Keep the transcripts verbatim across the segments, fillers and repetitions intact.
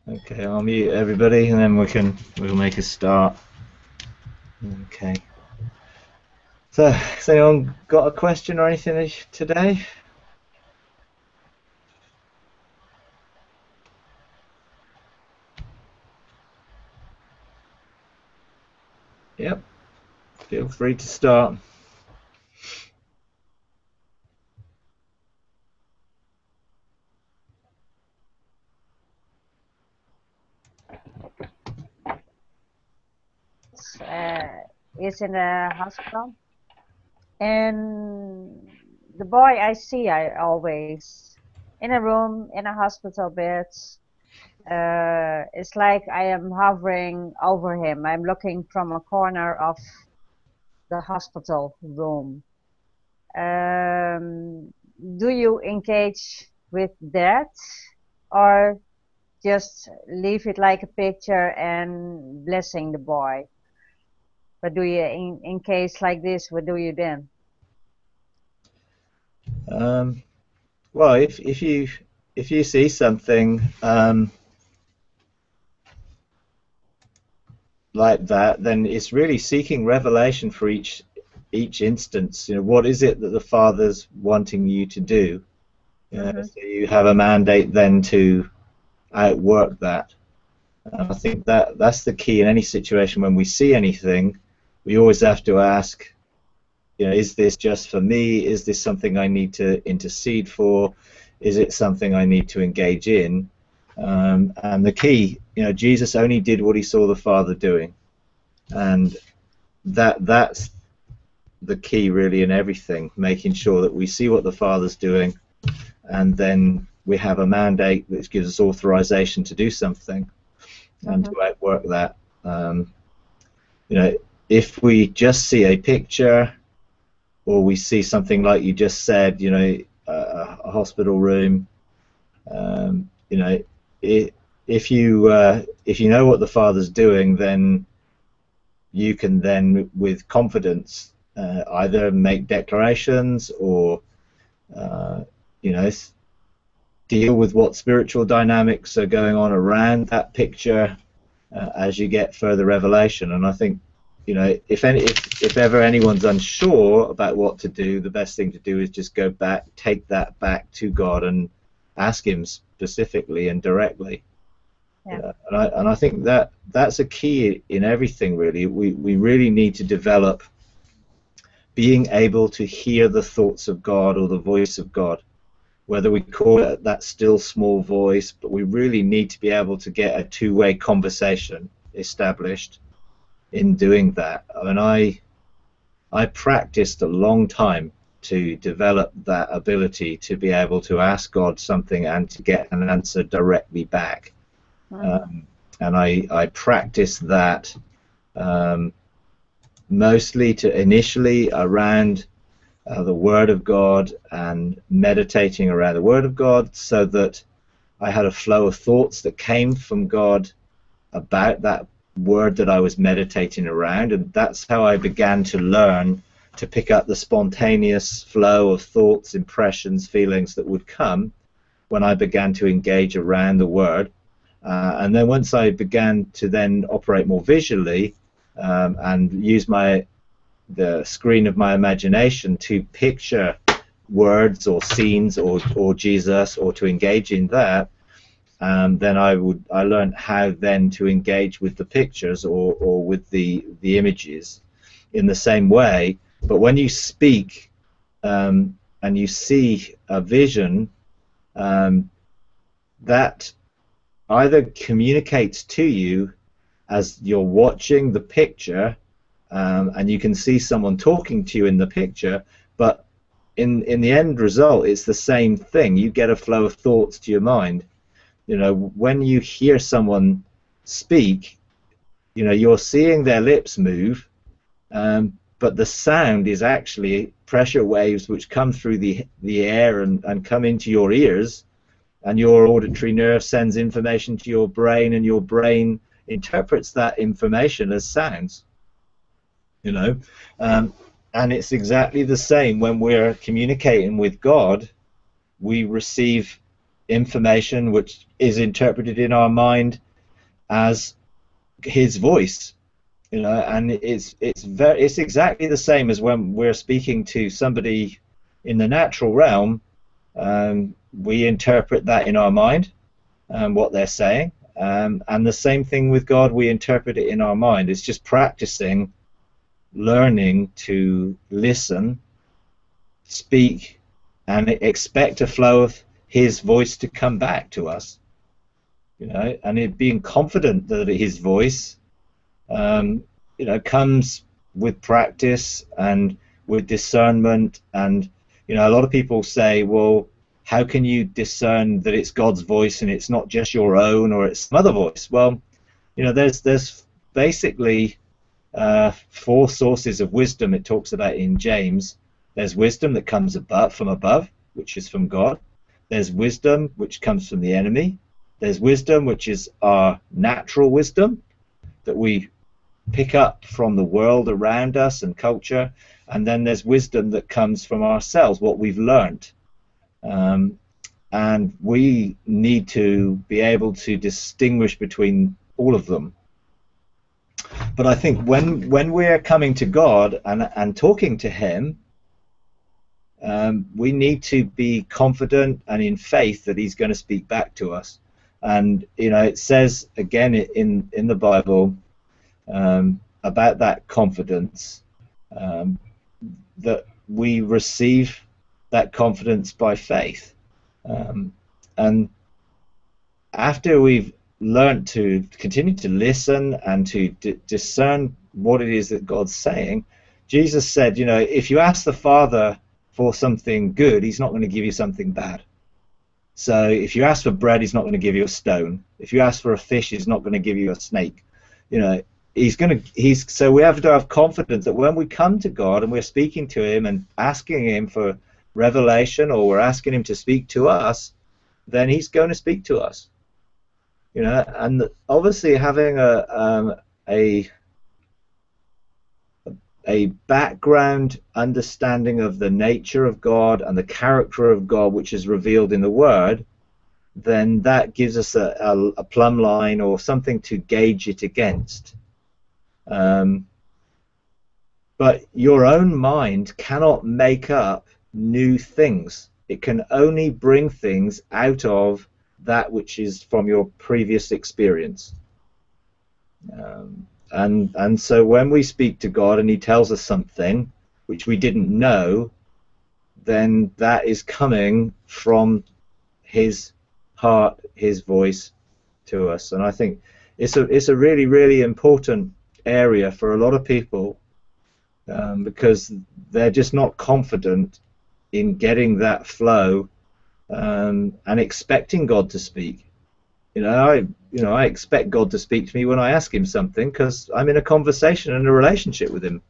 Okay, I'll mute everybody and then we can we'll make a start. Okay. So, has anyone got a question or anything today? Yep. Feel free to start. Uh, is in a hospital, and the boy I see, I always in a room in a hospital bed. Uh, it's like I am hovering over him. I'm looking from a corner of the hospital room. Um, do you engage with that, or just leave it like a picture and blessing the boy? What do you in, in case like this? What do you then? Um, well, if if you if you see something um, like that, then it's really seeking revelation for each each instance. You know, what is it that the Father's wanting you to do? You know, Mm-hmm. so you have a mandate then to outwork that. And I think that that's the key in any situation. When we see anything, we always have to ask, you know, is this just for me? Is this something I need to intercede for? Is it something I need to engage in? Um, and the key, you know, Jesus only did what he saw the Father doing, and that that's the key really in everything, making sure that we see what the Father's doing, and then we have a mandate which gives us authorization to do something and Mm-hmm. to outwork that. Um, you know, if we just see a picture or we see something like you just said, you know, a, a hospital room, um, you know, it, if you uh, if you know what the Father's doing, then you can then, with confidence, uh, either make declarations or, uh, you know, deal with what spiritual dynamics are going on around that picture uh, as you get further revelation. And I think, you know, if any, if, if ever anyone's unsure about what to do, the best thing to do is just go back, take that back to God, and ask Him specifically and directly. Yeah. Yeah, and I and I think that that's a key in everything. Really, we we really need to develop being able to hear the thoughts of God or the voice of God, whether we call it that still small voice, but we really need to be able to get a two-way conversation established in doing that. I mean, I I practiced a long time to develop that ability to be able to ask God something and to get an answer directly back. Mm-hmm. Um, and I I practiced that um, mostly to initially around uh, the Word of God and meditating around the Word of God, so that I had a flow of thoughts that came from God about that word that I was meditating around, and that's how I began to learn to pick up the spontaneous flow of thoughts, impressions, feelings that would come when I began to engage around the word. Uh, and then once I began to then operate more visually um, and use my the screen of my imagination to picture words or scenes or, or Jesus, or to engage in that, um, then I would I learned how then to engage with the pictures or, or with the the images in the same way. But when you speak um, and you see a vision, um, that either communicates to you as you're watching the picture, um, and you can see someone talking to you in the picture, but in in the end result, it's the same thing. You get a flow of thoughts to your mind. You know, when you hear someone speak, you know, you're seeing their lips move, um, but the sound is actually pressure waves which come through the the air and, and come into your ears, and your auditory nerve sends information to your brain, and your brain interprets that information as sounds. You know, um, and it's exactly the same when we're communicating with God. We receive information which is interpreted in our mind as his voice, you know, and it's it's very it's exactly the same as when we're speaking to somebody in the natural realm. Um, we interpret that in our mind, um, what they're saying, um, and the same thing with God. We interpret it in our mind. It's just practicing, learning to listen, speak, and expect a flow of his voice to come back to us, you know, and it being confident that his voice, um, you know, comes with practice and with discernment. And, you know, a lot of people say, well, how can you discern that it's God's voice and it's not just your own or it's some other voice? Well, you know, there's there's basically uh, four sources of wisdom it talks about in James. There's wisdom that comes above, from above, which is from God. There's wisdom which comes from the enemy. There's wisdom which is our natural wisdom that we pick up from the world around us and culture. And then there's wisdom that comes from ourselves, what we've learned. Um, and we need to be able to distinguish between all of them. But I think when when we're coming to God and, and talking to him, um, we need to be confident and in faith that he's going to speak back to us. And, you know, it says again in, in the Bible um, about that confidence, um, that we receive that confidence by faith. Um, and after we've learned to continue to listen and to d discern what it is that God's saying, Jesus said, you know, if you ask the Father for something good, he's not going to give you something bad. So if you ask for bread, he's not going to give you a stone. If you ask for a fish, he's not going to give you a snake. You know, he's going to, he's, so we have to have confidence that when we come to God and we're speaking to him and asking him for revelation, or we're asking him to speak to us, then he's going to speak to us. You know, and obviously having a um, a a background understanding of the nature of God and the character of God, which is revealed in the Word, then that gives us a, a, a plumb line or something to gauge it against. Um, but your own mind cannot make up new things. It can only bring things out of that which is from your previous experience. Um, and and so when we speak to God and he tells us something which we didn't know, then that is coming from his heart, his voice to us. And I think it's a it's a really really important area for a lot of people, um, because they're just not confident in getting that flow um, and expecting God to speak. You know, I you know I expect God to speak to me when I ask him something, because I'm in a conversation and a relationship with him.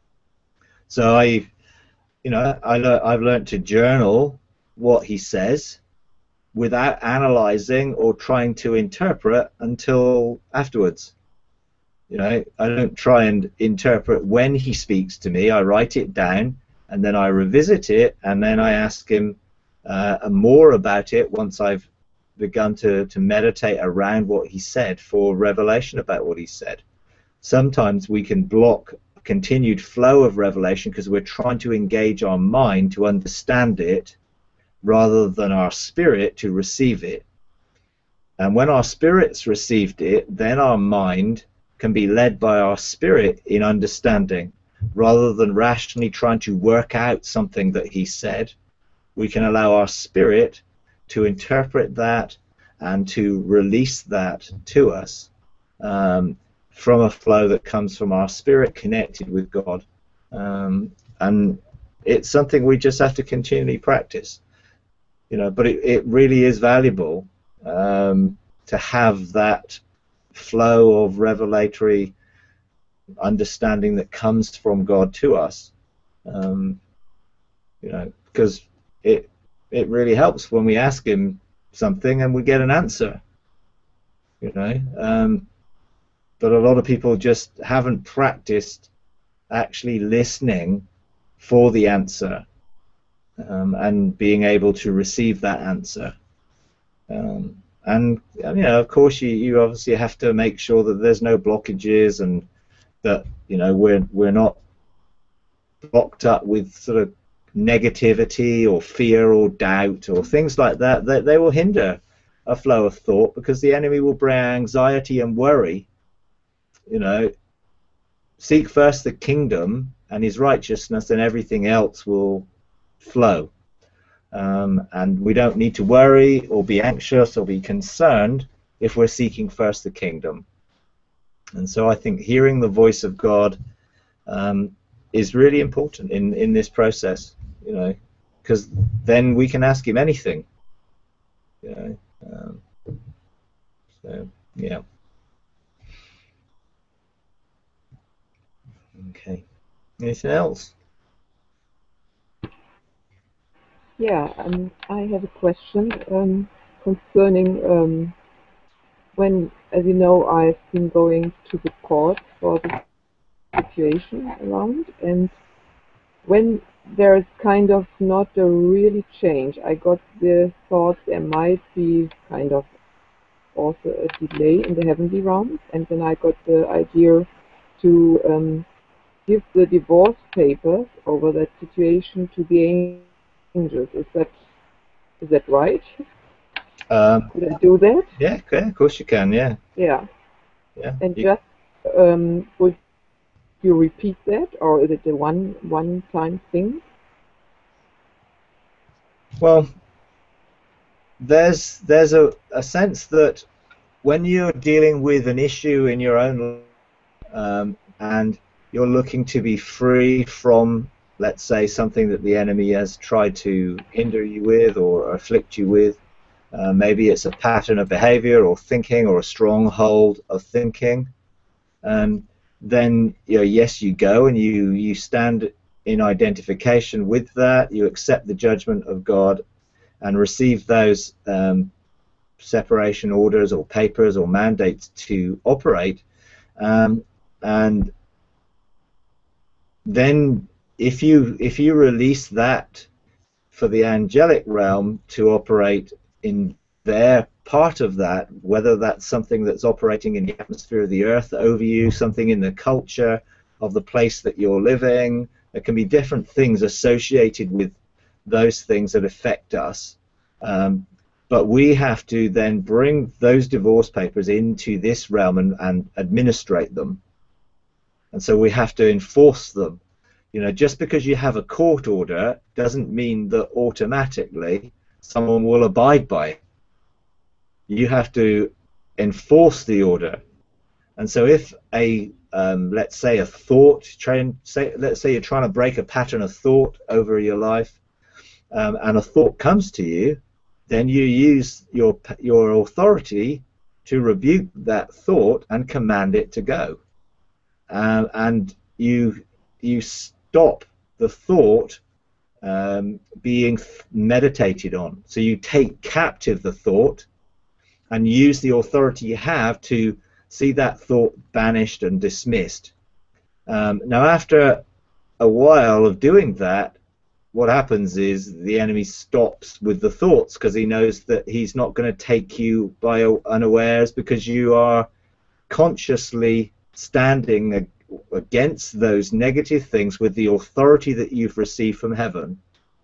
So I, you know, I le I've learned to journal what he says without analyzing or trying to interpret until afterwards. You know, I don't try and interpret when he speaks to me. I write it down and then I revisit it, and then I ask him uh, more about it once I've begun to, to meditate around what he said for revelation about what he said. Sometimes we can block a continued flow of revelation because we're trying to engage our mind to understand it rather than our spirit to receive it. And when our spirit's received it, then our mind can be led by our spirit in understanding. Rather than rationally trying to work out something that he said, we can allow our spirit to interpret that and to release that to us um, from a flow that comes from our spirit connected with God. Um, and it's something we just have to continually practice. You know, but it, it really is valuable um, to have that flow of revelatory understanding that comes from God to us, um, you know, because it it really helps when we ask him something and we get an answer, you know. Um, but a lot of people just haven't practiced actually listening for the answer um, and being able to receive that answer. Um, and you know, of course, you, you obviously have to make sure that there's no blockages and that you know we're we're not blocked up with sort of negativity or fear or doubt or things like that. That they will hinder a flow of thought because the enemy will bring anxiety and worry. You know, seek first the kingdom and his righteousness, and everything else will flow. Um, and we don't need to worry or be anxious or be concerned if we're seeking first the kingdom. And so I think hearing the voice of God um, is really important in, in this process, you know, because then we can ask him anything, you know. Um, so, yeah. Okay. Anything else? Yeah, um, I have a question um, concerning um, when, as you know, I've been going to the court for the situation around, and when there's kind of not a really change, I got the thought there might be kind of also a delay in the heavenly realms, and then I got the idea to um, give the divorce papers over that situation to the angels. Is that is that right? Um, Could I do that? yeah, okay, of course you can, yeah. Yeah. Yeah. And You, just um, would you repeat that, or is it a one one time thing? well, there's there's a, a sense that when you're dealing with an issue in your own life, um, and you're looking to be free from, let's say, something that the enemy has tried to hinder you with or afflict you with, uh, maybe it's a pattern of behavior or thinking or a stronghold of thinking, um, then you know, yes, you go and you you stand in identification with that, you accept the judgment of God and receive those um, separation orders or papers or mandates to operate, um, and then if you if you release that for the angelic realm to operate in their part of that, whether that's something that's operating in the atmosphere of the earth over you, something in the culture of the place that you're living, there can be different things associated with those things that affect us. Um, but we have to then bring those divorce papers into this realm and, and administrate them. And so we have to enforce them. You know, just because you have a court order doesn't mean that automatically someone will abide by it. You have to enforce the order. And so if a, um, let's say a thought, try and say, let's say you're trying to break a pattern of thought over your life, um, and a thought comes to you, then you use your your authority to rebuke that thought and command it to go. Um, and you you stop the thought um, being meditated on. So you take captive the thought and use the authority you have to see that thought banished and dismissed. Um, now, after a while of doing that, what happens is the enemy stops with the thoughts because he knows that he's not going to take you by unawares because you are consciously standing against those negative things with the authority that you've received from heaven.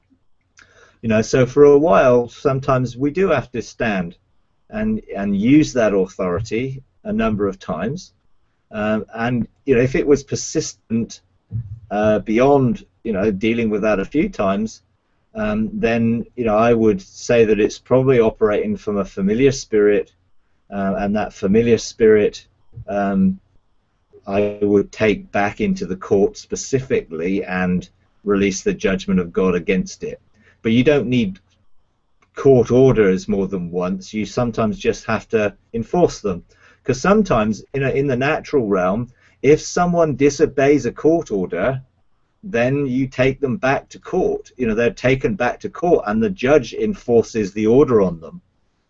You know, so for a while, sometimes we do have to stand and and use that authority a number of times. Um, and you know, if it was persistent uh, beyond, you know, dealing with that a few times, um, then you know, I would say that it's probably operating from a familiar spirit, uh, and that familiar spirit um, I would take back into the court specifically and release the judgment of God against it. But you don't need court orders more than once. You sometimes just have to enforce them, because sometimes in, a, in the natural realm, if someone disobeys a court order, then you take them back to court. You know, they're taken back to court and the judge enforces the order on them,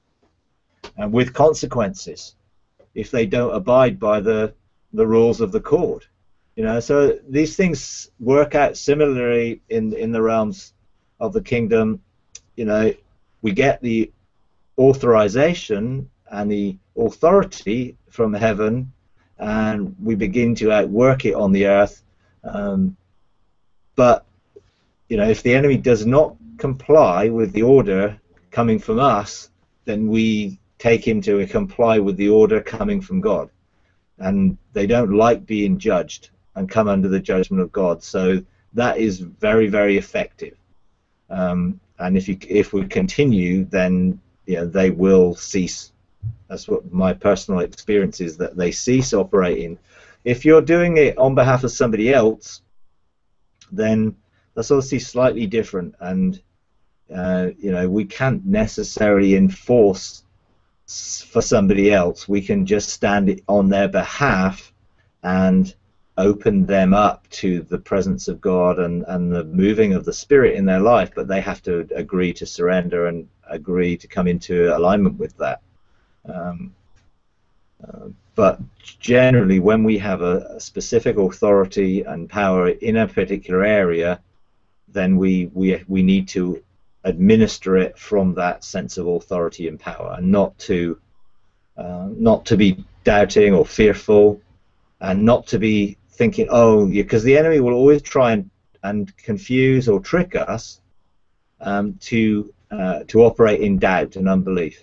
and with consequences if they don't abide by the the rules of the court. You know, so these things work out similarly in in the realms of the kingdom. You know, we get the authorization and the authority from heaven, and we begin to outwork it on the earth. Um, but you know, if the enemy does not comply with the order coming from us, then we take him to comply with the order coming from God. And they don't like being judged and come under the judgment of God. So that is very, very effective. Um, and if you, if we continue, then you know, they will cease. That's what my personal experience is, that they cease operating. If you're doing it on behalf of somebody else, then that's obviously slightly different. And uh, you know, we can't necessarily enforce for somebody else. We can just stand on their behalf and open them up to the presence of God and, and the moving of the Spirit in their life, but they have to agree to surrender and agree to come into alignment with that. Um, uh, but generally, when we have a, a specific authority and power in a particular area, then we, we, we need to administer it from that sense of authority and power, and not to uh, not to be doubting or fearful, and not to be thinking, oh, because the enemy will always try and, and confuse or trick us um, to uh, to operate in doubt and unbelief.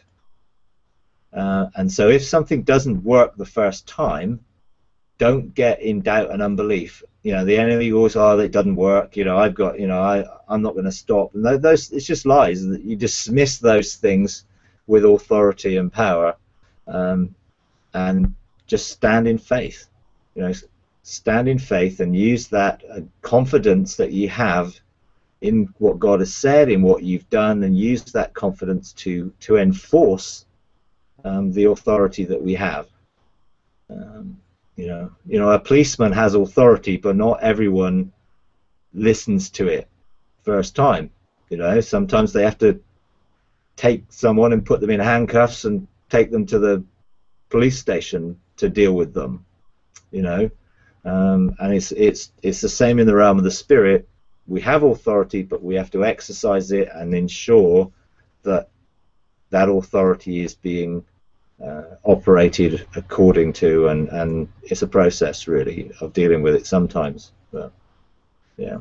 Uh, and so if something doesn't work the first time, don't get in doubt and unbelief. You know, the enemy always, oh, it doesn't work. You know, I've got, you know, I, I'm not going to stop. And those, it's just lies. You dismiss those things with authority and power, um, and just stand in faith. You know, stand in faith and use that uh, confidence that you have in what God has said, in what you've done, and use that confidence to to enforce um, the authority that we have. Um, You know, you know, a policeman has authority, but not everyone listens to it first time. You know, sometimes they have to take someone and put them in handcuffs and take them to the police station to deal with them. You know, um, and it's it's it's the same in the realm of the spirit. We have authority, but we have to exercise it and ensure that that authority is being Uh, operated according to, and and it's a process really of dealing with it sometimes, but yeah.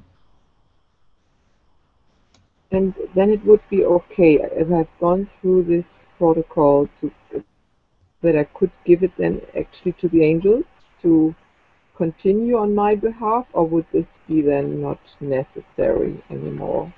And then it would be okay, as I've gone through this protocol, to that I could give it then actually to the angels to continue on my behalf, or would this be then not necessary anymore?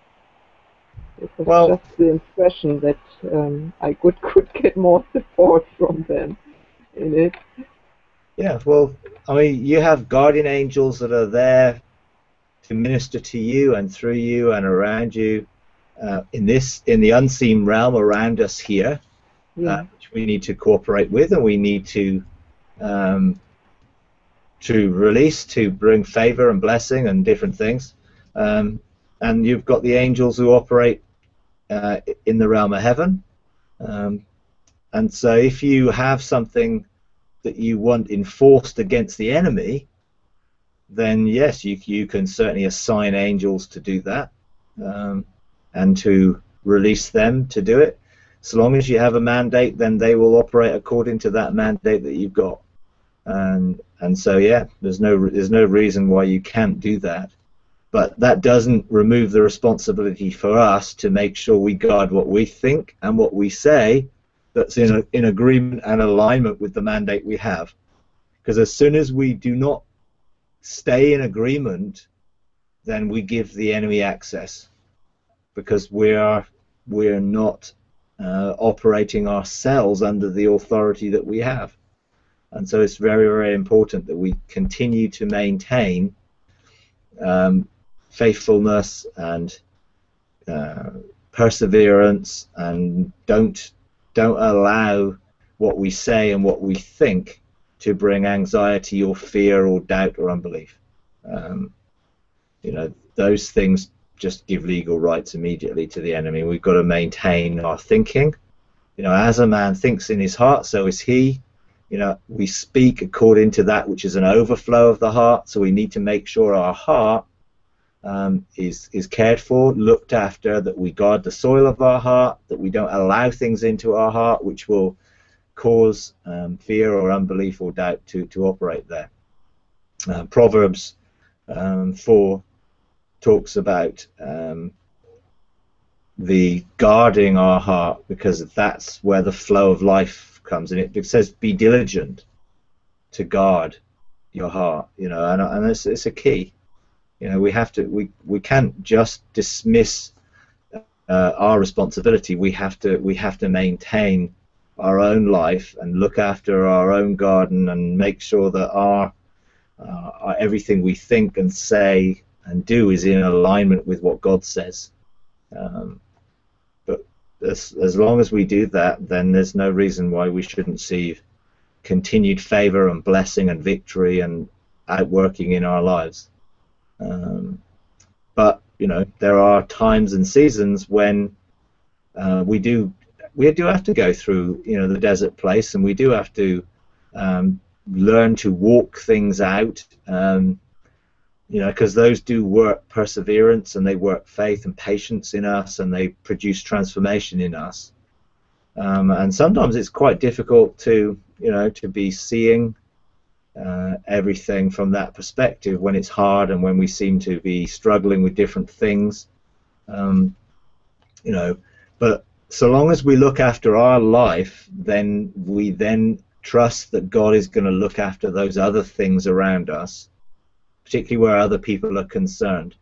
It was Well, just the impression that um, I could, could get more support from them in it. Yeah, well, I mean, you have guardian angels that are there to minister to you and through you and around you uh, in this, in the unseen realm around us here, Yeah. uh, which we need to cooperate with, and we need to um, to release, to bring favor and blessing and different things. Um, and you've got the angels who operate Uh, in the realm of heaven, um, and so if you have something that you want enforced against the enemy, then yes, you you can certainly assign angels to do that, um, and to release them to do it. So long as you have a mandate, then they will operate according to that mandate that you've got, and and so yeah, there's no there's no reason why you can't do that. But that doesn't remove the responsibility for us to make sure we guard what we think and what we say that's in, a, in agreement and alignment with the mandate we have. Because as soon as we do not stay in agreement, then we give the enemy access, because we are, we are not uh, operating ourselves under the authority that we have. And so it's very, very important that we continue to maintain um, faithfulness and uh, perseverance, and don't don't allow what we say and what we think to bring anxiety or fear or doubt or unbelief. Um, you know, those things just give legal rights immediately to the enemy. We've got to maintain our thinking. You know, as a man thinks in his heart, so is he. You know, we speak according to that which is an overflow of the heart. So we need to make sure our heart um, is is cared for, looked after, that we guard the soil of our heart, that we don't allow things into our heart which will cause um, fear or unbelief or doubt to, to operate there. Uh, Proverbs um, four talks about um, the guarding our heart, because that's where the flow of life comes in. It, it says, be diligent to guard your heart, you know, and, and it's, it's a key. You know, we have to, we, we can't just dismiss uh, our responsibility. We have to, we have to maintain our own life and look after our own garden and make sure that our, uh, our everything we think and say and do is in alignment with what God says. Um, but as, as long as we do that, then there's no reason why we shouldn't see continued favor and blessing and victory and outworking in our lives. Um, but you know, there are times and seasons when uh, we do we do have to go through, you know, the desert place, and we do have to um, learn to walk things out, um, you know, because those do work perseverance, and they work faith and patience in us, and they produce transformation in us. Um, and sometimes it's quite difficult to, you know, to be seeing uh, everything from that perspective when it's hard and when we seem to be struggling with different things, um, you know, but so long as we look after our life, then we then trust that God is going to look after those other things around us, particularly where other people are concerned.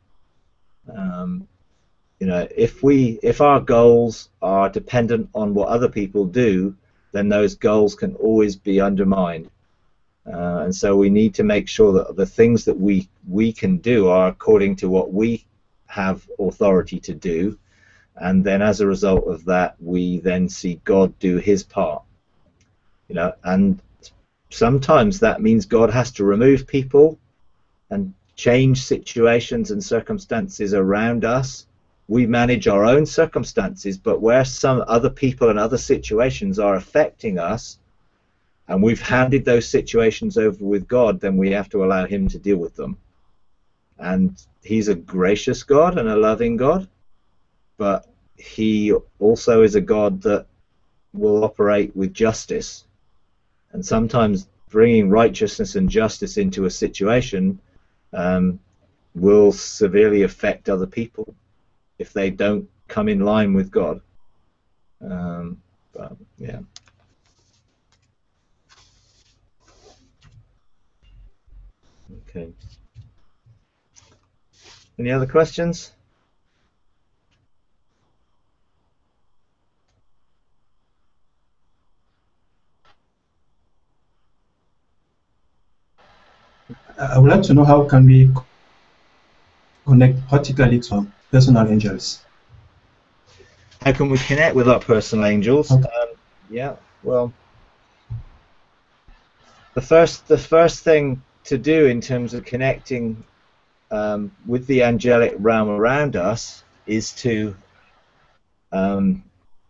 Um, you know, if we, if our goals are dependent on what other people do, then those goals can always be undermined. Uh, and so we need to make sure that the things that we we can do are according to what we have authority to do. And then as a result of that, we then see God do his part, you know, and sometimes that means God has to remove people and change situations and circumstances around us. We manage our own circumstances, but where some other people and other situations are affecting us, and we've handed those situations over with God, then we have to allow him to deal with them. And he's a gracious God and a loving God, but he also is a God that will operate with justice. And sometimes bringing righteousness and justice into a situation um, will severely affect other people if they don't come in line with God. Um, but, yeah. Okay. Any other questions? I would like to know, how can we connect practically to personal angels? How can we connect with our personal angels? Okay. Um, yeah, well, the first the first thing to do in terms of connecting um, with the angelic realm around us is to um,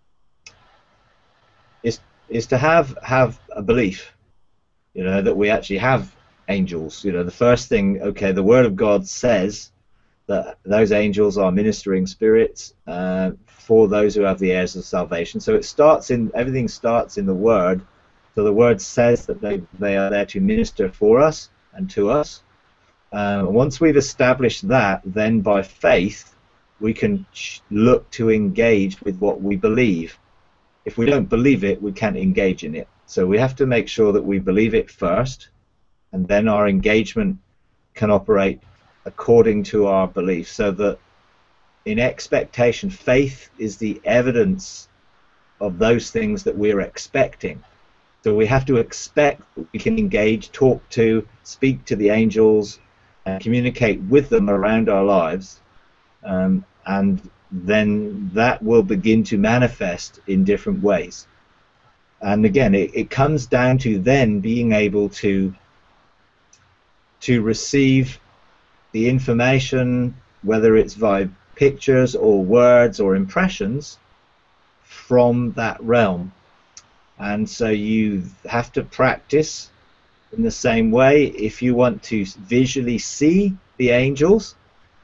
is is to have have a belief, you know, that we actually have angels. You know, the first thing, okay, the Word of God says that those angels are ministering spirits uh, for those who have the heirs of salvation. So it starts in, everything starts in the Word. So the Word says that they, they are there to minister for us and to us. Uh, once we've established that, then by faith we can look to engage with what we believe. If we don't believe it, we can't engage in it. So we have to make sure that we believe it first, and then our engagement can operate according to our belief, so that in expectation, faith is the evidence of those things that we're expecting. So we have to expect that we can engage, talk to, speak to the angels, and communicate with them around our lives, um, and then that will begin to manifest in different ways. And again, it, it comes down to then being able to to receive the information, whether it's via pictures or words or impressions, from that realm. And so you have to practice in the same way. If you want to visually see the angels,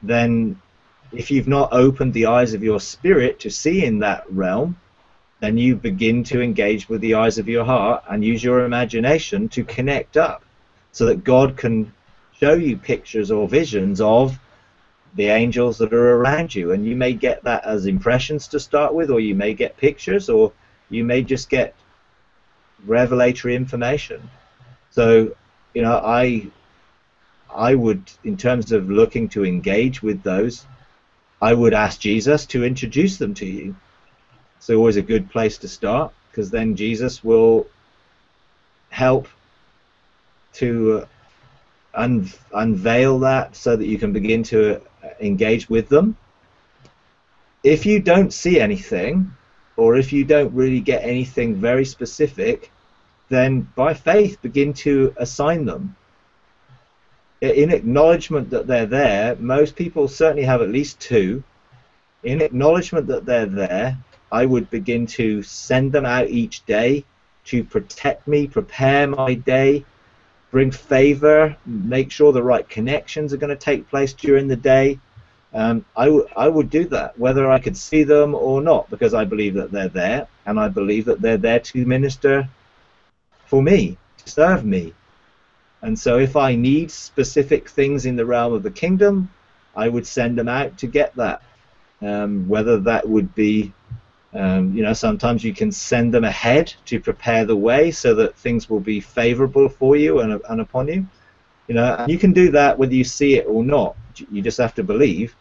then if you've not opened the eyes of your spirit to see in that realm, then you begin to engage with the eyes of your heart and use your imagination to connect up so that God can show you pictures or visions of the angels that are around you. And you may get that as impressions to start with, or you may get pictures, or you may just get revelatory information. So, you know, I I would, in terms of looking to engage with those, I would ask Jesus to introduce them to you. It's always a good place to start, because then Jesus will help to uh, un unveil that so that you can begin to engage with them. If you don't see anything, or if you don't really get anything very specific, then by faith begin to assign them. In acknowledgement that they're there, most people certainly have at least two. In acknowledgement that they're there, I would begin to send them out each day to protect me, prepare my day, bring favor, make sure the right connections are going to take place during the day. Um, I, I would do that, whether I could see them or not, because I believe that they're there, and I believe that they're there to minister for me, to serve me. And so if I need specific things in the realm of the kingdom, I would send them out to get that. Um, whether that would be, um, you know, sometimes you can send them ahead to prepare the way so that things will be favorable for you and, and upon you. You know, and you can do that whether you see it or not. You just have to believe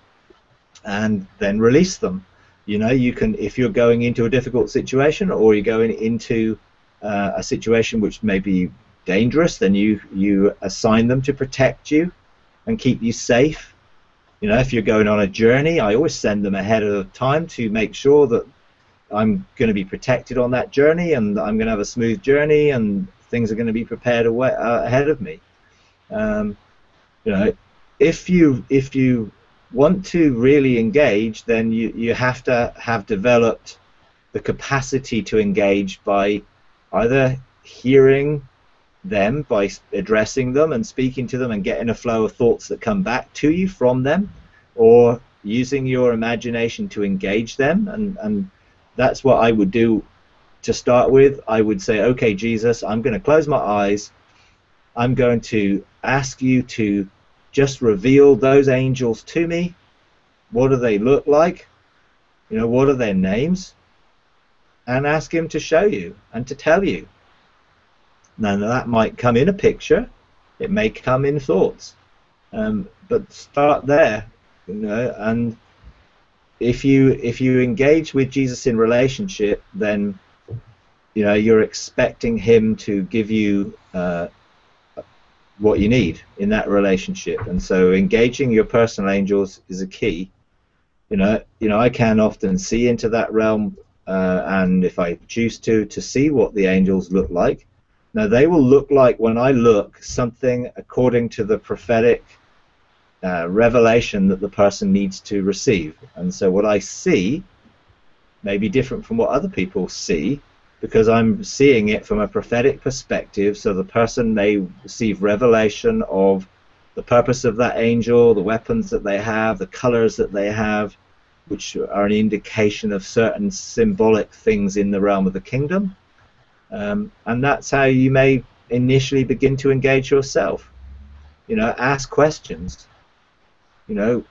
and then release them. You know, you can, if you're going into a difficult situation, or you're going into uh, a situation which may be dangerous, then you you assign them to protect you and keep you safe. You know, if you're going on a journey, I always send them ahead of time to make sure that I'm going to be protected on that journey, and I'm going to have a smooth journey, and things are going to be prepared away, uh, ahead of me. Um, you know, if you if you want to really engage, then you you have to have developed the capacity to engage by either hearing them, by addressing them and speaking to them and getting a flow of thoughts that come back to you from them, or using your imagination to engage them. And, and that's what I would do to start with. I would say, okay, Jesus, I'm going to close my eyes. I'm going to ask you to just reveal those angels to me. What do they look like? You know, what are their names? And ask him to show you and to tell you. Now that might come in a picture, it may come in thoughts, um, but start there, you know. And if you if you engage with Jesus in relationship, then you know you're expecting him to give you uh, what you need in that relationship. And so engaging your personal angels is a key. You know, you know, I can often see into that realm, uh, and if I choose to, to see what the angels look like. Now, they will look like, when I look, something according to the prophetic uh, revelation that the person needs to receive. And so what I see may be different from what other people see, because I'm seeing it from a prophetic perspective. So the person may receive revelation of the purpose of that angel, the weapons that they have, the colors that they have, which are an indication of certain symbolic things in the realm of the kingdom. Um, and that's how you may initially begin to engage yourself. You know, ask questions. You know,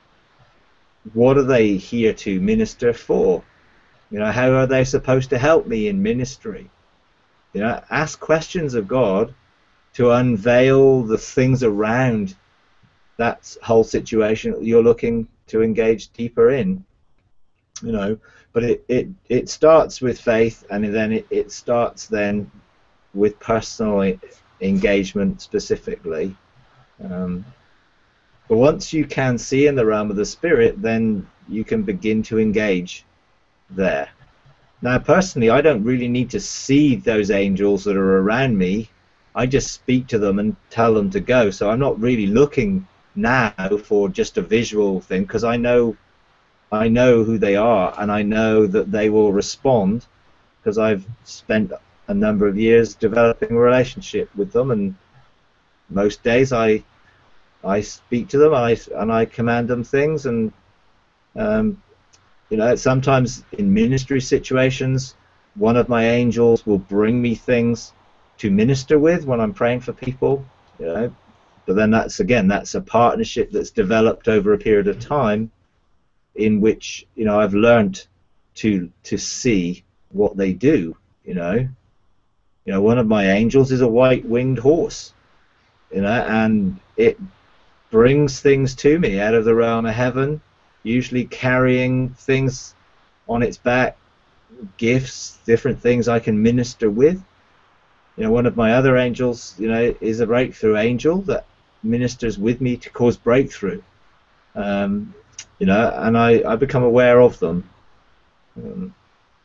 what are they here to minister for? You know, how are they supposed to help me in ministry? You know, ask questions of God to unveil the things around that whole situation that you're looking to engage deeper in. You know, but it, it, it starts with faith, and then it, it starts then with personal engagement specifically. Um, but once you can see in the realm of the spirit, then you can begin to engage there. Now, personally, I don't really need to see those angels that are around me. I just speak to them and tell them to go. So I'm not really looking now for just a visual thing, because I know I know who they are, and I know that they will respond, because I've spent a number of years developing a relationship with them, and most days I I speak to them, and I, and I command them things, and um, you know, sometimes in ministry situations, one of my angels will bring me things to minister with when I'm praying for people, you know. But then that's, again, that's a partnership that's developed over a period of time, in which, you know, I've learned to to see what they do, you know. You know, one of my angels is a white-winged horse, you know, and it brings things to me out of the realm of heaven, usually carrying things on its back, gifts, different things I can minister with. You know, one of my other angels, you know, is a breakthrough angel that ministers with me to cause breakthrough. Um, you know, and I, I become aware of them. Um,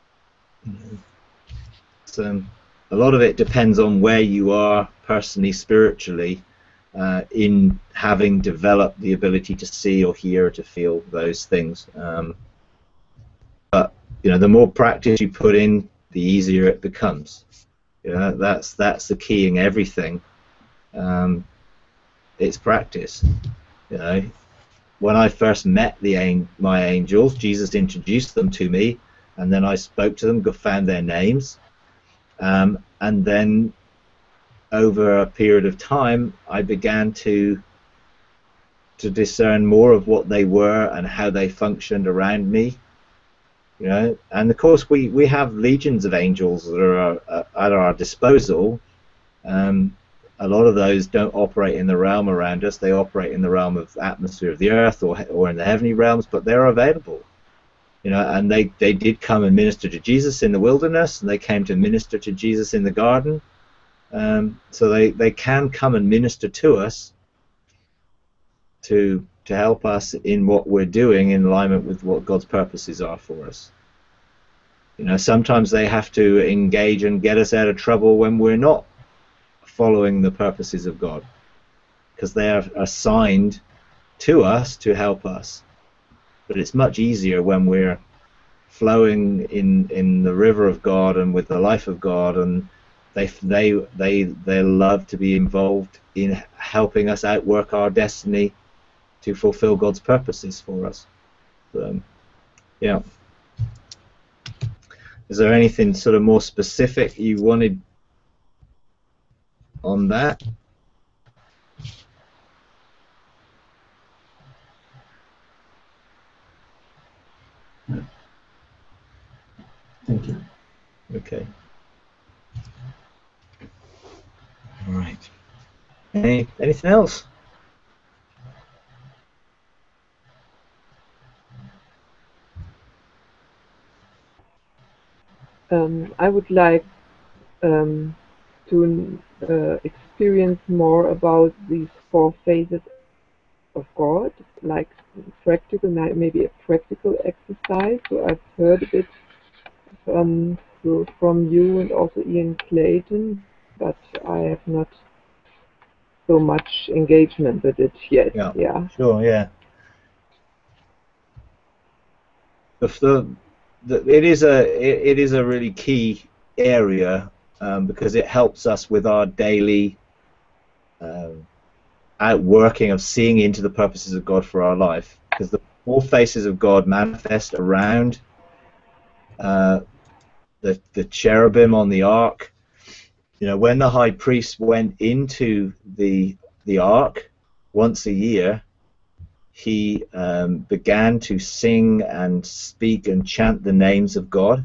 so a lot of it depends on where you are personally, spiritually, uh, in having developed the ability to see or hear or to feel those things. Um, but you know, the more practice you put in, the easier it becomes. You know, that's that's the key in everything. Um, it's practice. You know, when I first met the my angels, Jesus introduced them to me, and then I spoke to them, found their names, um, and then over a period of time, I began to to discern more of what they were and how they functioned around me. You know, and of course we we have legions of angels that are uh, at our disposal. Um, a lot of those don't operate in the realm around us; they operate in the realm of atmosphere of the earth, or or in the heavenly realms. But they're available, you know. And they they did come and minister to Jesus in the wilderness, and they came to minister to Jesus in the garden. Um, so they they can come and minister to us to to help us in what we're doing in alignment with what God's purposes are for us. You know, sometimes they have to engage and get us out of trouble when we're not following the purposes of God, because they are assigned to us to help us. But it's much easier when we're flowing in in the river of God and with the life of God, and they they they they love to be involved in helping us outwork our destiny to fulfill God's purposes for us. So, yeah. Is there anything sort of more specific you wanted on that? No. Thank you. Okay. All right. Any, anything else? Um, I would like um, to uh, experience more about these four phases of God, like practical, maybe a practical exercise. So I've heard a bit um, so from you and also Ian Clayton, but I have not so much engagement with it yet. Yeah. Yeah. Sure. Yeah. The, the, the it is a it, it is a really key area, um, because it helps us with our daily um, outworking of seeing into the purposes of God for our life. Because the four faces of God manifest around uh, the the cherubim on the ark. You know, when the high priest went into the the ark once a year, he um, began to sing and speak and chant the names of God.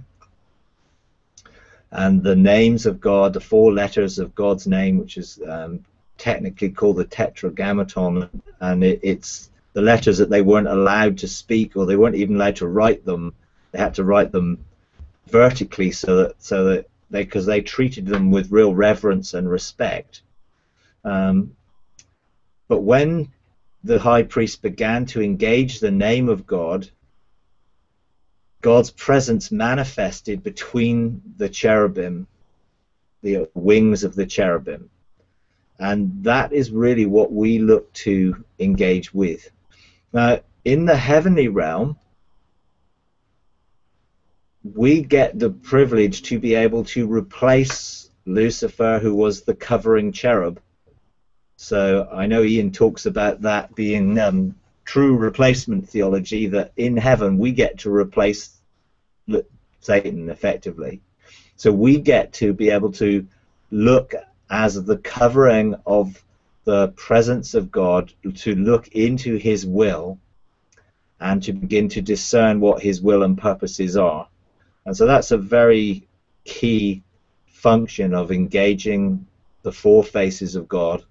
And the names of God, the four letters of God's name, which is um, technically called the Tetragrammaton, and it, it's the letters that they weren't allowed to speak, or they weren't even allowed to write them. They had to write them vertically, so that so that they, because they treated them with real reverence and respect. Um, but when the high priest began to engage the name of God, God's presence manifested between the cherubim, the wings of the cherubim. And that is really what we look to engage with. Now, in the heavenly realm, we get the privilege to be able to replace Lucifer, who was the covering cherub, So I know Ian talks about that being um, true replacement theology, that in heaven we get to replace Satan effectively. So we get to be able to look as the covering of the presence of God, to look into his will and to begin to discern what his will and purposes are. And so that's a very key function of engaging the four faces of God.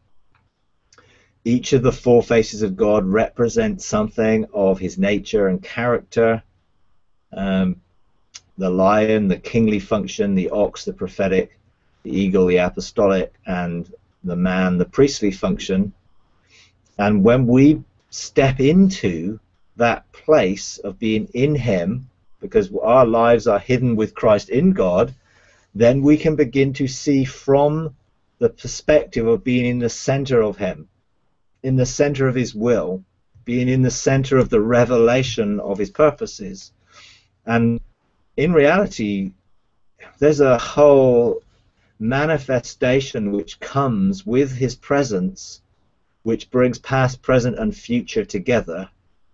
Each of the four faces of God represents something of his nature and character. Um, the lion, the kingly function; the ox, the prophetic; the eagle, the apostolic; and the man, the priestly function. And when we step into that place of being in him, because our lives are hidden with Christ in God, then we can begin to see from the perspective of being in the center of him, in the center of his will, being in the center of the revelation of his purposes. And in reality, there's a whole manifestation which comes with his presence, which brings past, present, and future together.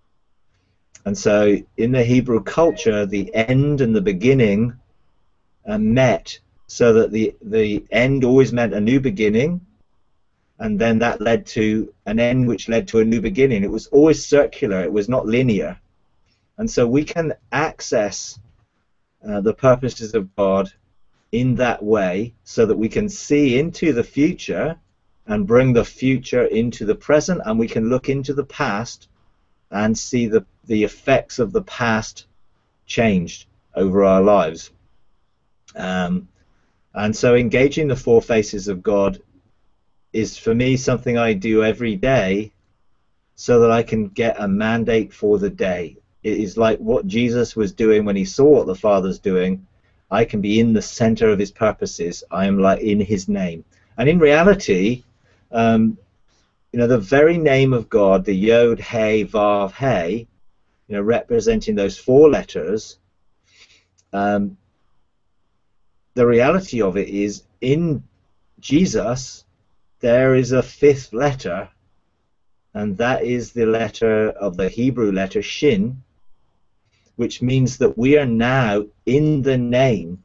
And so in the Hebrew culture, the end and the beginning are met, so that the, the end always meant a new beginning, and then that led to an end which led to a new beginning. It was always circular, it was not linear. And so we can access uh, the purposes of God in that way, so that we can see into the future and bring the future into the present, and we can look into the past and see the, the effects of the past changed over our lives. Um, and so engaging the four faces of God is, for me, something I do every day so that I can get a mandate for the day. It is like what Jesus was doing when he saw what the Father's doing. I can be in the center of his purposes. I am like in his name. And in reality, um, you know, the very name of God, the Yod, He, Vav, He, you know, representing those four letters, um, the reality of it is, in Jesus, there is a fifth letter, and that is the letter of the Hebrew letter Shin, which means that we are now in the name.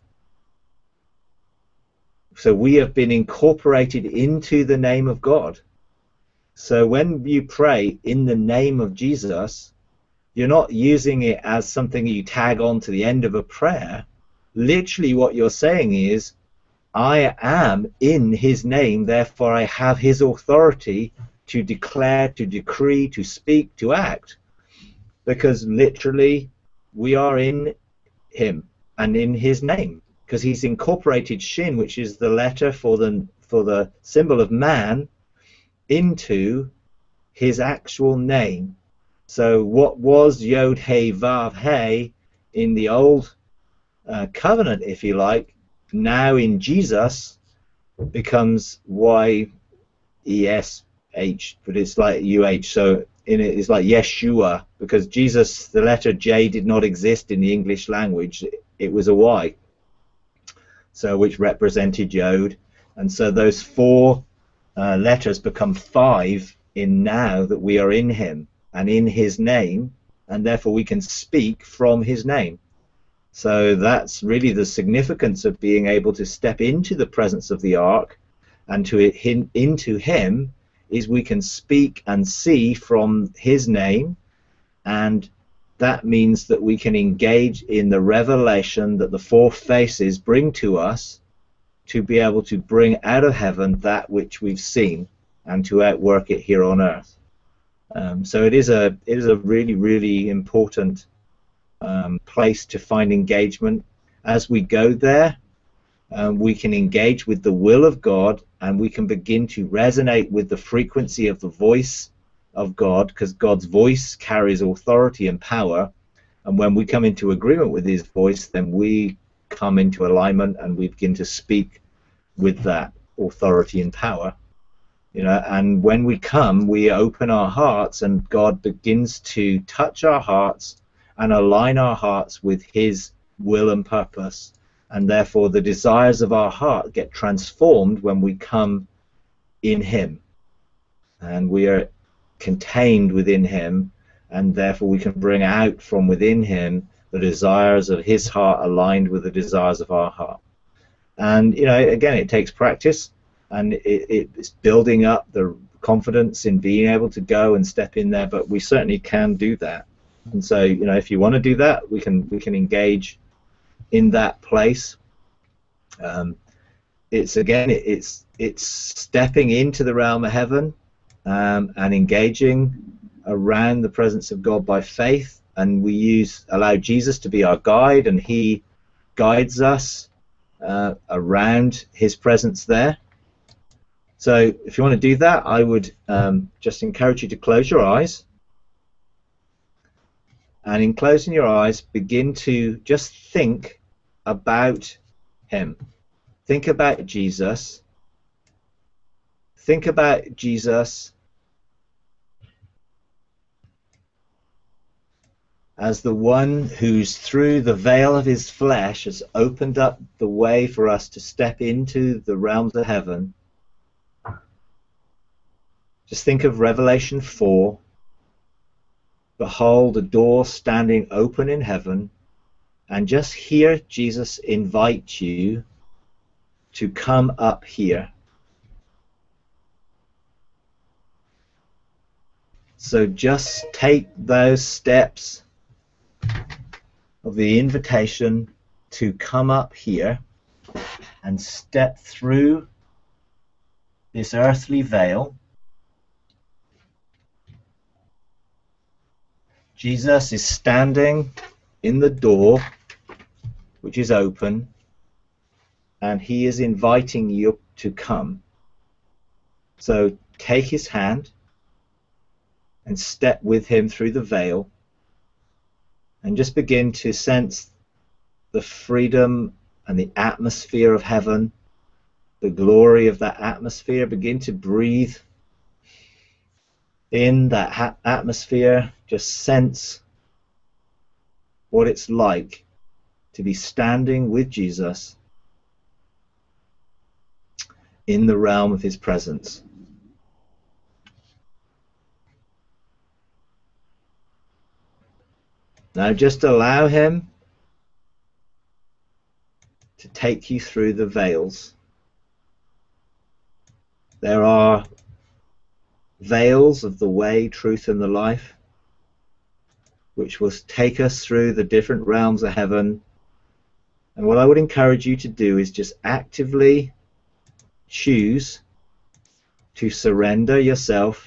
So we have been incorporated into the name of God. So when you pray in the name of Jesus, you're not using it as something you tag on to the end of a prayer. Literally what you're saying is, I am in his name, therefore I have his authority to declare, to decree, to speak, to act. Because literally we are in him and in his name, because he's incorporated Shin, which is the letter for the, for the symbol of man, into his actual name. So what was Yod, He, Vav, He in the old uh, covenant, if you like, now in Jesus becomes Y E S H, but it's like U H. So in it, it's like Yeshua, because Jesus, the letter J did not exist in the English language. It was a Y, so which represented Yod. And so those four uh, letters become five in now that we are in him and in his name, and therefore we can speak from his name. So that's really the significance of being able to step into the presence of the ark and to him, into him, is we can speak and see from his name, and that means that we can engage in the revelation that the four faces bring to us, to be able to bring out of heaven that which we've seen and to outwork it here on earth. Um, so it is a it is a really really important um, place to find engagement. As we go there, um, we can engage with the will of God, and we can begin to resonate with the frequency of the voice of God, because God's voice carries authority and power, and when we come into agreement with his voice, then we come into alignment and we begin to speak with that authority and power. You know, and when we come, we open our hearts, and God begins to touch our hearts and align our hearts with his will and purpose, and therefore the desires of our heart get transformed when we come in him. and we are contained within him, and therefore we can bring out from within him the desires of his heart aligned with the desires of our heart. And you know, again, it takes practice, and it, it's building up the confidence in being able to go and step in there, but we certainly can do that. And so, you know, if you want to do that, we can we can engage in that place. Um, it's again, it, it's it's stepping into the realm of heaven, um, and engaging around the presence of God by faith, and we use allow Jesus to be our guide, and he guides us uh, around his presence there. So if you want to do that, I would um, just encourage you to close your eyes. And in closing your eyes, begin to just think about him. Think about Jesus. Think about Jesus as the one who's through the veil of his flesh has opened up the way for us to step into the realms of heaven. Just think of Revelation four. Behold, a door standing open in heaven, and just hear Jesus invite you to come up here. So just take those steps of the invitation to come up here and step through this earthly veil. Jesus is standing in the door, which is open, and he is inviting you to come. So take his hand and step with him through the veil, and just begin to sense the freedom and the atmosphere of heaven, the glory of that atmosphere. Begin to breathe in that atmosphere. Just sense what it's like to be standing with Jesus in the realm of his presence. Now just allow him to take you through the veils. There are veils of the way, truth, and the life, which will take us through the different realms of heaven. And what I would encourage you to do is just actively choose to surrender yourself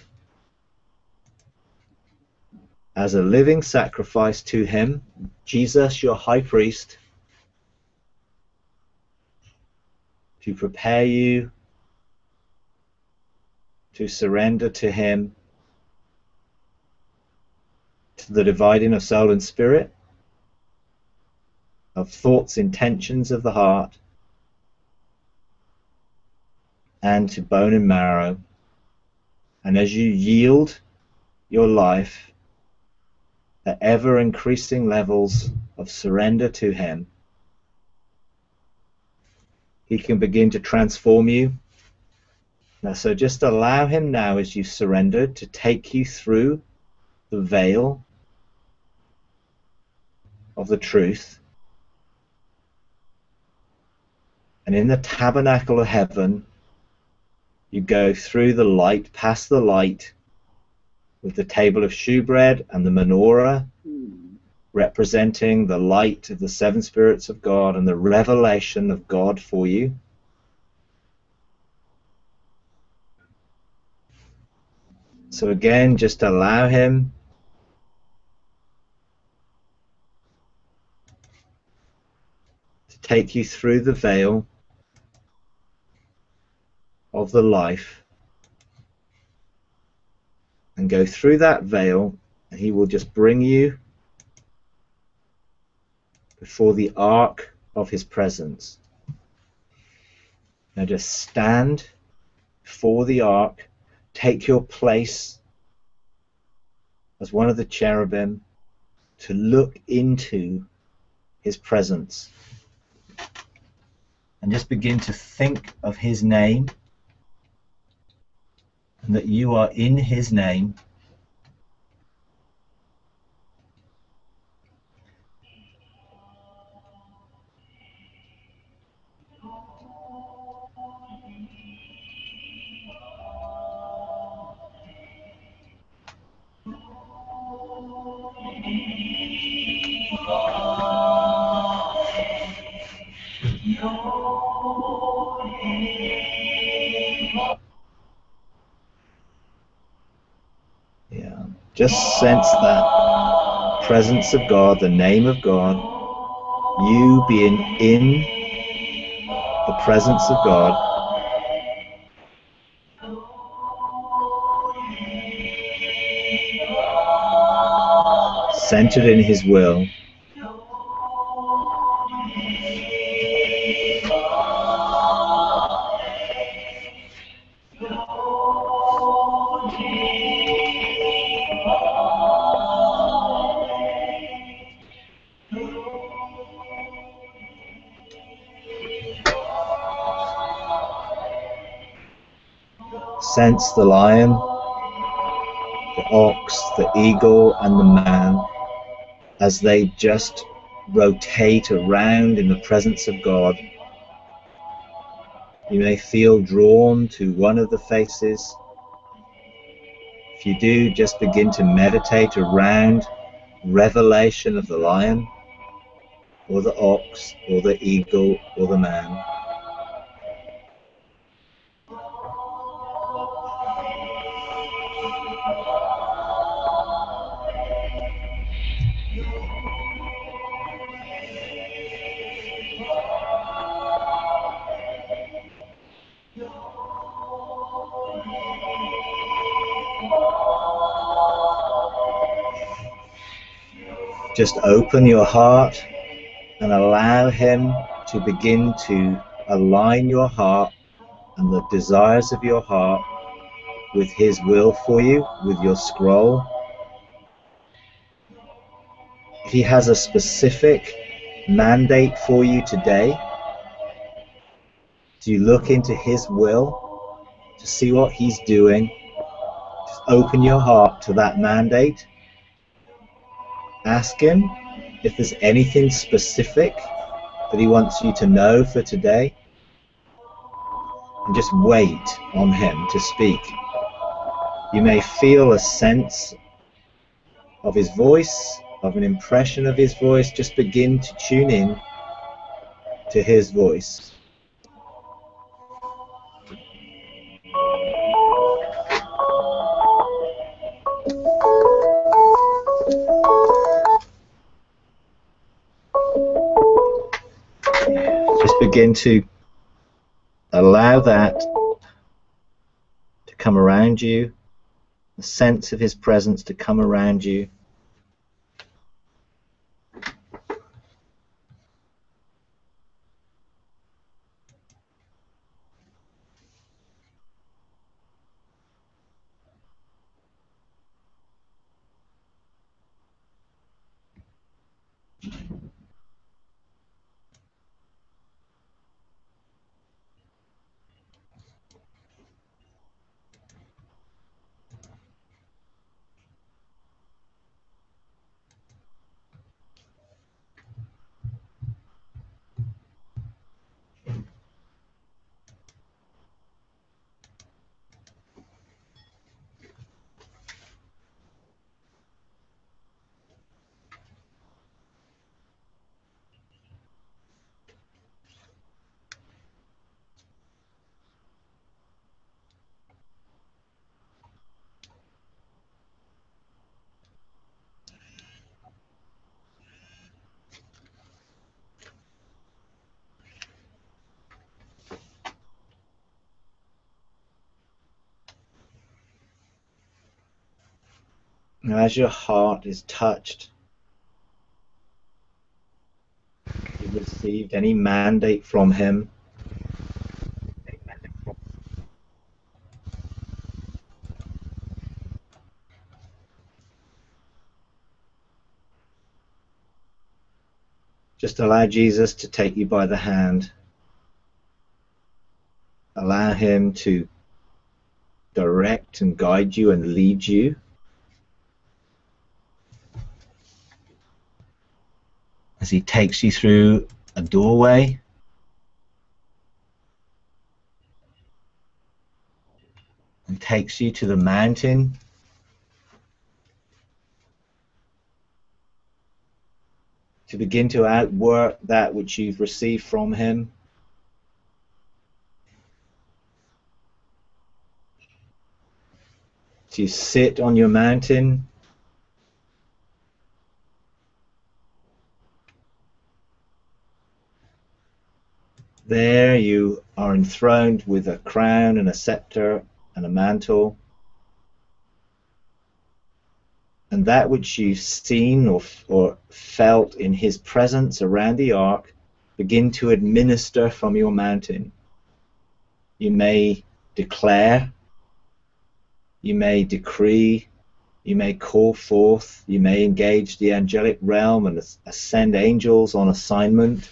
as a living sacrifice to him, Jesus, your high priest, to prepare you to surrender to him, to the dividing of soul and spirit, of thoughts, intentions of the heart, and to bone and marrow. And as you yield your life at ever increasing levels of surrender to him, he can begin to transform you. Now, so just allow him now, as you surrender, to take you through the veil of the truth. And in the tabernacle of heaven, you go through the light, past the light, with the table of shewbread and the menorah, representing the light of the seven spirits of God and the revelation of God for you. So again, just allow him to take you through the veil of the life, and go through that veil, and he will just bring you before the ark of his presence. Now just stand before the ark, take your place as one of the cherubim to look into his presence, and just begin to think of his name and that you are in his name. Yeah, just sense that presence of God, the name of God, you being in the presence of God. Centered in his will. Sense the lion, the ox, the eagle, and the man as they just rotate around in the presence of God. You may feel drawn to one of the faces. If you do, just begin to meditate around revelation of the lion, or the ox, or the eagle, or the man. Just open your heart and allow him to begin to align your heart and the desires of your heart with his will for you, with your scroll. If he has a specific mandate for you today, do you look into his will to see what he's doing? Just open your heart to that mandate. Ask him if there's anything specific that he wants you to know for today, and just wait on him to speak. You may feel a sense of his voice, of an impression of his voice. Just begin to tune in to his voice. Just begin to allow that to come around you, the sense of his presence to come around you. Now, as your heart is touched, you've received any mandate from him, just allow Jesus to take you by the hand. Allow him to direct direct and guide you and lead you. As he takes you through a doorway, and takes you to the mountain, to begin to outwork that which you've received from him. To sit on your mountain, there you are enthroned with a crown and a scepter and a mantle, and that which you've seen or, or felt in his presence around the ark, begin to administer from your mountain. You may declare, you may decree, you may call forth, you may engage the angelic realm and ascend angels on assignment.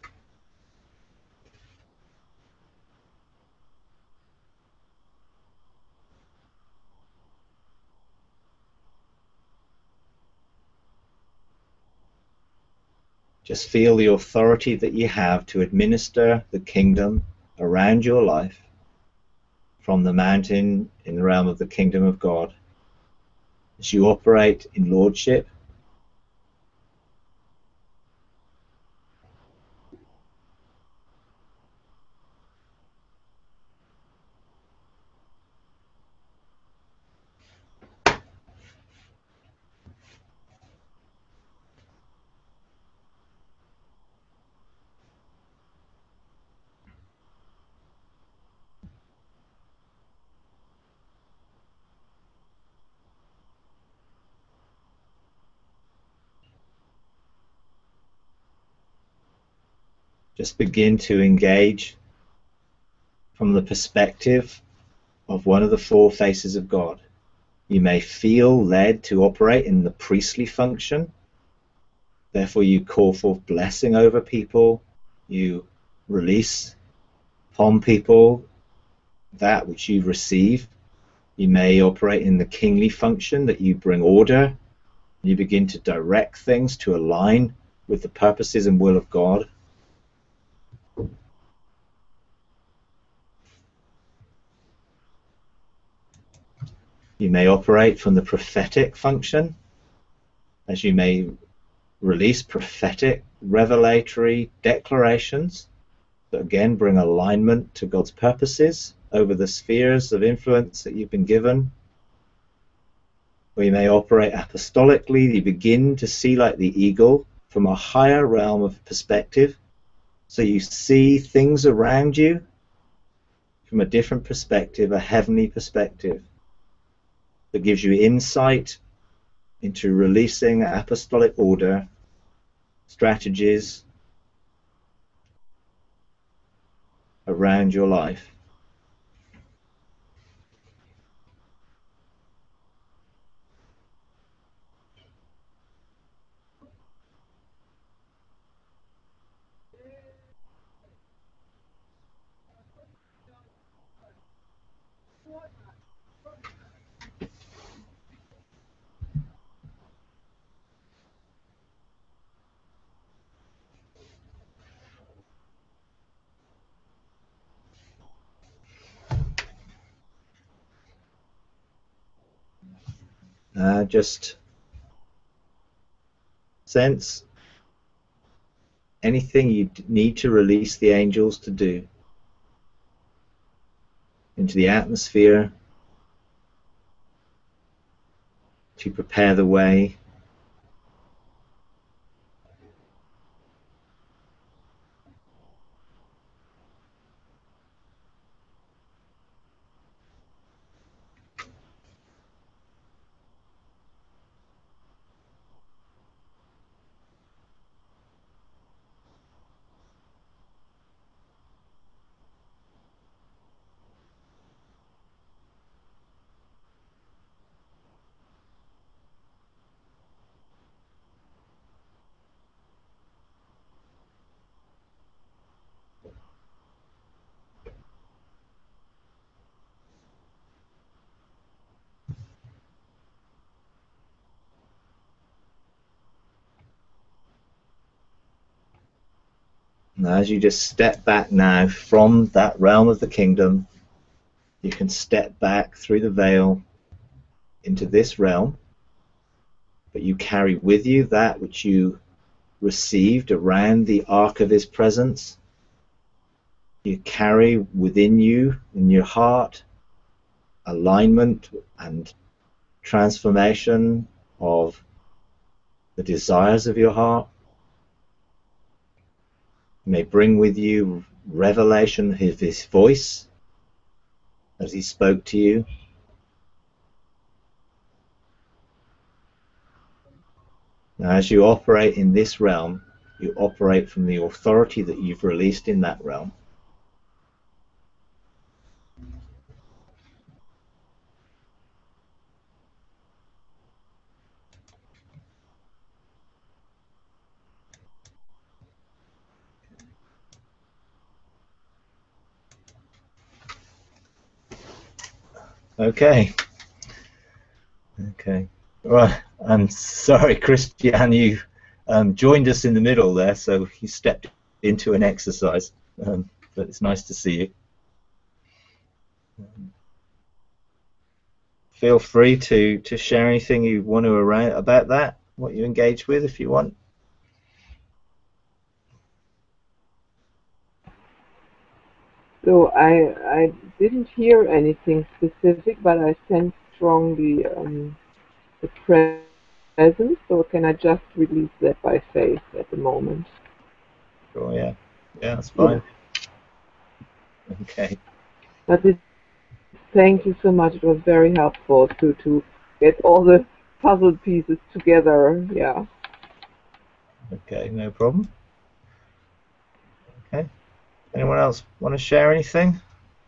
Just feel the authority that you have to administer the kingdom around your life from the mountain in the realm of the kingdom of God. As you operate in lordship, just begin to engage from the perspective of one of the four faces of God. You may feel led to operate in the priestly function. Therefore, you call forth blessing over people. You release upon people that which you've received. You may operate in the kingly function, that you bring order. You begin to direct things to align with the purposes and will of God. You may operate from the prophetic function, as you may release prophetic, revelatory declarations that again bring alignment to God's purposes over the spheres of influence that you've been given. Or you may operate apostolically. You begin to see like the eagle from a higher realm of perspective. So you see things around you from a different perspective, a heavenly perspective, that gives you insight into releasing apostolic order, strategies around your life. Uh, just sense anything you need to release the angels to do into the atmosphere to prepare the way. Now, as you just step back now from that realm of the kingdom, you can step back through the veil into this realm, but you carry with you that which you received around the ark of his presence. You carry within you, in your heart, alignment and transformation of the desires of your heart. You may bring with you revelation of his voice as he spoke to you. Now, as you operate in this realm, you operate from the authority that you've released in that realm. Okay. Okay. Right. I'm sorry, Christian, you um, joined us in the middle there, so you stepped into an exercise. Um, but it's nice to see you. Um, feel free to, to share anything you want to around about that, what you engage with if you want. So I I didn't hear anything specific, but I sensed strongly um, the presence. So can I just release that by faith at the moment? Sure, yeah. Yeah, that's fine. Yeah. Okay. But it, thank you so much. It was very helpful to to get all the puzzle pieces together. Yeah. Okay, no problem. Okay. Anyone else want to share anything?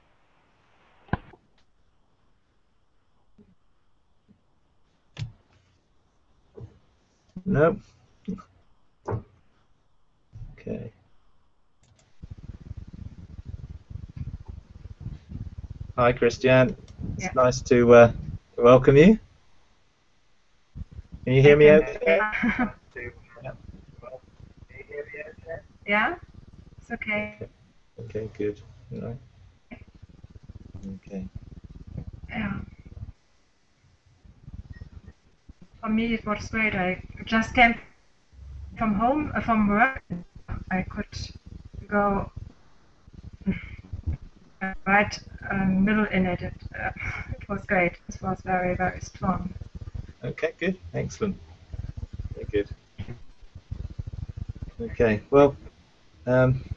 No. Okay. Hi, Christian. It's Yeah. nice to uh, welcome you. Can you hear me okay? Yeah, it's okay. Okay, okay, good. All right. Okay. Yeah. For me, it was great. I just came from home, uh, from work. I could go uh, right um, middle in it. It, uh, it was great. It was very, very strong. Okay, good. Excellent. Very good. Okay, well, um,